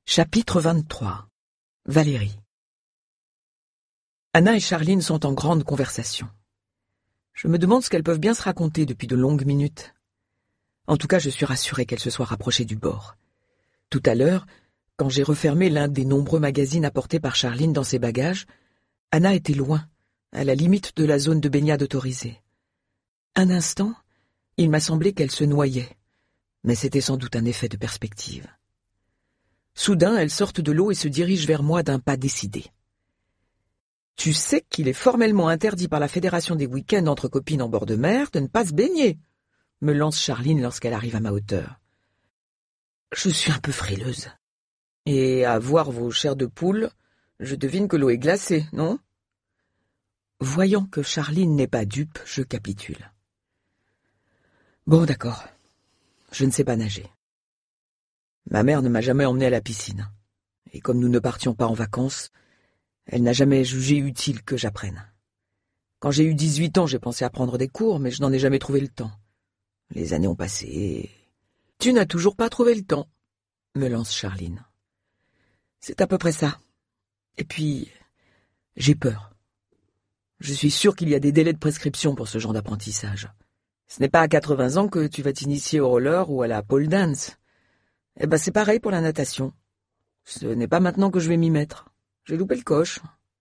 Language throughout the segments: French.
Chapitre 23. Valérie. Anna et Charline sont en grande conversation. Je me demande ce qu'elles peuvent bien se raconter depuis de longues minutes. En tout cas, je suis rassurée qu'elles se soient rapprochées du bord. Tout à l'heure, quand j'ai refermé l'un des nombreux magazines apportés par Charline dans ses bagages, Anna était loin, à la limite de la zone de baignade autorisée. Un instant, il m'a semblé qu'elle se noyait, mais c'était sans doute un effet de perspective. Soudain, elles sortent de l'eau et se dirigent vers moi d'un pas décidé. « Tu sais qu'il est formellement interdit par la Fédération des week-ends entre copines en bord de mer de ne pas se baigner ?» me lance Charline lorsqu'elle arrive à ma hauteur. Je suis un peu frileuse. Et à voir vos chairs de poule, je devine que l'eau est glacée, non ? Voyant que Charline n'est pas dupe, je capitule. Bon, d'accord. Je ne sais pas nager. Ma mère ne m'a jamais emmené à la piscine. Et comme nous ne partions pas en vacances, elle n'a jamais jugé utile que j'apprenne. Quand j'ai eu 18 ans, j'ai pensé à prendre des cours, mais je n'en ai jamais trouvé le temps. Les années ont passé et... « Tu n'as toujours pas trouvé le temps », me lance Charline. C'est à peu près ça. Et puis, j'ai peur. Je suis sûre qu'il y a des délais de prescription pour ce genre d'apprentissage. Ce n'est pas à 80 ans que tu vas t'initier au roller ou à la pole dance. Eh ben, c'est pareil pour la natation. Ce n'est pas maintenant que je vais m'y mettre. J'ai loupé le coche.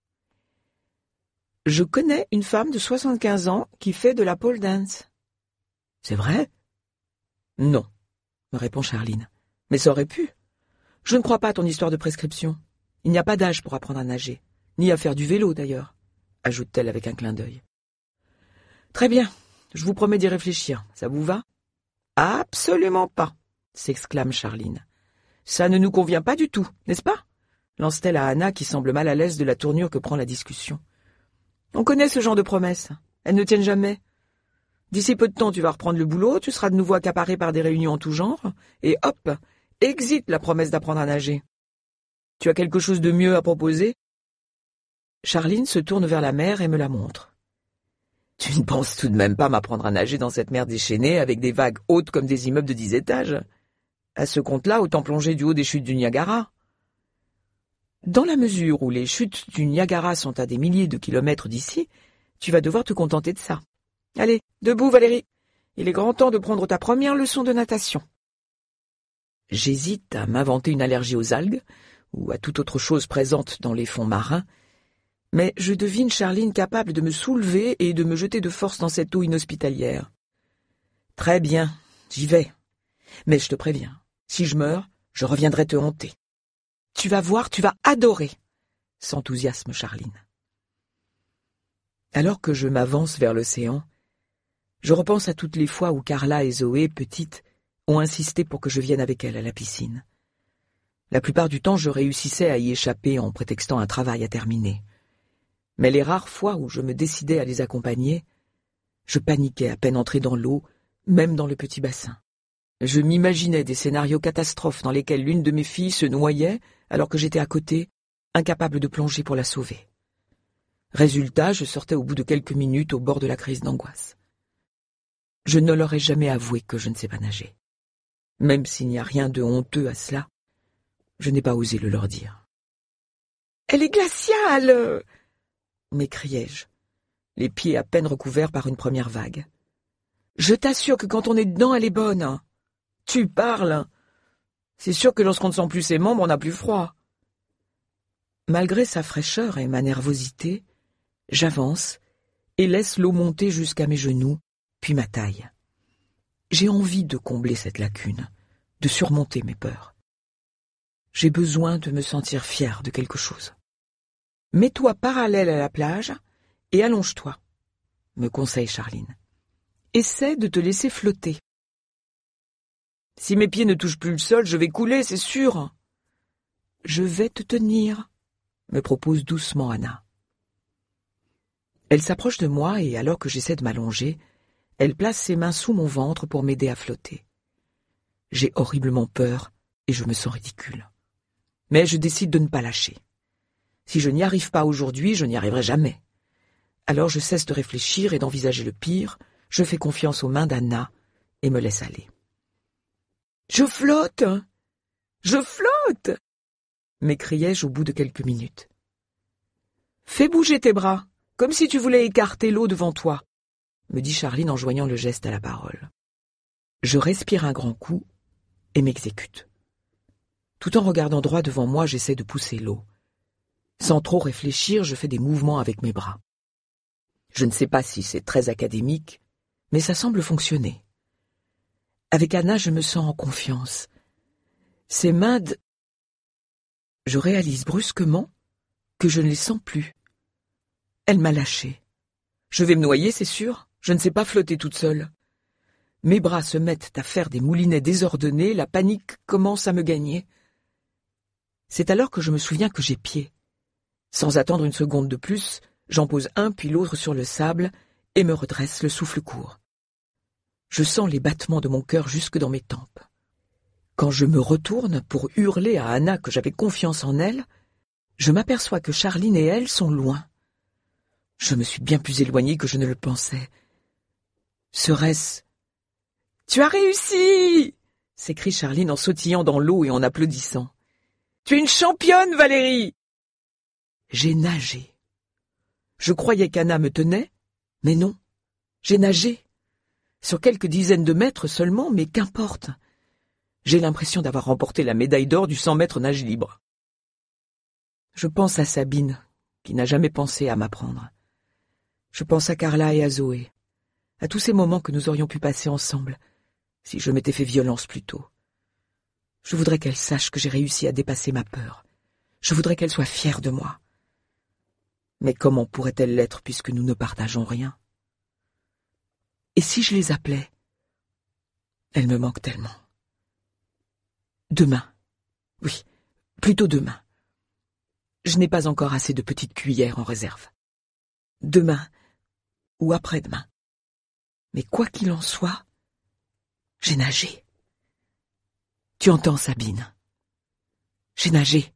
Je connais une femme de 75 ans qui fait de la pole dance. C'est vrai ? Non, me répond Charline. Mais ça aurait pu. Je ne crois pas à ton histoire de prescription. Il n'y a pas d'âge pour apprendre à nager, ni à faire du vélo d'ailleurs, ajoute-t-elle avec un clin d'œil. Très bien, je vous promets d'y réfléchir. Ça vous va ? Absolument pas, s'exclame Charline. Ça ne nous convient pas du tout, n'est-ce pas ? Lance-t-elle à Anna qui semble mal à l'aise de la tournure que prend la discussion. On connaît ce genre de promesses. Elles ne tiennent jamais. D'ici peu de temps, tu vas reprendre le boulot, tu seras de nouveau accaparé par des réunions en tout genre, et hop, exit la promesse d'apprendre à nager. Tu as quelque chose de mieux à proposer ? Charline se tourne vers la mer et me la montre. Tu ne penses tout de même pas m'apprendre à nager dans cette mer déchaînée avec des vagues hautes comme des immeubles de 10 étages ? À ce compte-là, autant plonger du haut des chutes du Niagara. Dans la mesure où les chutes du Niagara sont à des milliers de kilomètres d'ici, tu vas devoir te contenter de ça. Allez, debout Valérie, il est grand temps de prendre ta première leçon de natation. J'hésite à m'inventer une allergie aux algues, ou à toute autre chose présente dans les fonds marins, mais je devine Charline capable de me soulever et de me jeter de force dans cette eau inhospitalière. Très bien, j'y vais. Mais je te préviens, si je meurs, je reviendrai te hanter. Tu vas voir, tu vas adorer, s'enthousiasme Charline. Alors que je m'avance vers l'océan, je repense à toutes les fois où Carla et Zoé, petites, ont insisté pour que je vienne avec elles à la piscine. La plupart du temps, je réussissais à y échapper en prétextant un travail à terminer. Mais les rares fois où je me décidais à les accompagner, je paniquais à peine entrée dans l'eau, même dans le petit bassin. Je m'imaginais des scénarios catastrophes dans lesquels l'une de mes filles se noyait alors que j'étais à côté, incapable de plonger pour la sauver. Résultat, je sortais au bout de quelques minutes au bord de la crise d'angoisse. Je ne leur ai jamais avoué que je ne sais pas nager. Même s'il n'y a rien de honteux à cela, je n'ai pas osé le leur dire. « Elle est glaciale !» m'écriai-je, les pieds à peine recouverts par une première vague. « Je t'assure que quand on est dedans, elle est bonne. Tu parles. C'est sûr que lorsqu'on ne sent plus ses membres, on n'a plus froid. » Malgré sa fraîcheur et ma nervosité, j'avance et laisse l'eau monter jusqu'à mes genoux, puis ma taille. J'ai envie de combler cette lacune, de surmonter mes peurs. J'ai besoin de me sentir fière de quelque chose. « Mets-toi parallèle à la plage et allonge-toi », me conseille Charline. « Essaie de te laisser flotter. »« Si mes pieds ne touchent plus le sol, je vais couler, c'est sûr. »« Je vais te tenir », me propose doucement Anna. Elle s'approche de moi et alors que j'essaie de m'allonger, elle place ses mains sous mon ventre pour m'aider à flotter. J'ai horriblement peur et je me sens ridicule. Mais je décide de ne pas lâcher. Si je n'y arrive pas aujourd'hui, je n'y arriverai jamais. Alors je cesse de réfléchir et d'envisager le pire, je fais confiance aux mains d'Anna et me laisse aller. « Je flotte ! Je flotte !» m'écriai-je au bout de quelques minutes. Fais bouger tes bras, comme si tu voulais écarter l'eau devant toi, me dit Charline en joignant le geste à la parole. Je respire un grand coup et m'exécute. Tout en regardant droit devant moi, j'essaie de pousser l'eau. Sans trop réfléchir, je fais des mouvements avec mes bras. Je ne sais pas si c'est très académique, mais ça semble fonctionner. Avec Anna, je me sens en confiance. Ses mains Je réalise brusquement que je ne les sens plus. Elle m'a lâché. Je vais me noyer, c'est sûr, je ne sais pas flotter toute seule. Mes bras se mettent à faire des moulinets désordonnés, la panique commence à me gagner. C'est alors que je me souviens que j'ai pied. Sans attendre une seconde de plus, j'en pose un puis l'autre sur le sable et me redresse le souffle court. Je sens les battements de mon cœur jusque dans mes tempes. Quand je me retourne pour hurler à Anna que j'avais confiance en elle, je m'aperçois que Charline et elle sont loin. Je me suis bien plus éloignée que je ne le pensais. Serait-ce... « Tu as réussi !» s'écrie Charline en sautillant dans l'eau et en applaudissant. « Tu es une championne, Valérie !» J'ai nagé. Je croyais qu'Anna me tenait, mais non, j'ai nagé. Sur quelques dizaines de mètres seulement, mais qu'importe. J'ai l'impression d'avoir remporté la médaille d'or du 100 mètres nage libre. Je pense à Sabine, qui n'a jamais pensé à m'apprendre. Je pense à Carla et à Zoé, à tous ces moments que nous aurions pu passer ensemble, si je m'étais fait violence plus tôt. Je voudrais qu'elle sache que j'ai réussi à dépasser ma peur. Je voudrais qu'elle soit fière de moi. Mais comment pourrait-elle l'être puisque nous ne partageons rien? Et si je les appelais? Elle me manque tellement. Demain. Oui, plutôt demain. Je n'ai pas encore assez de petites cuillères en réserve. Demain ou après-demain. Mais quoi qu'il en soit, j'ai nagé. Tu entends, Sabine? J'ai nagé.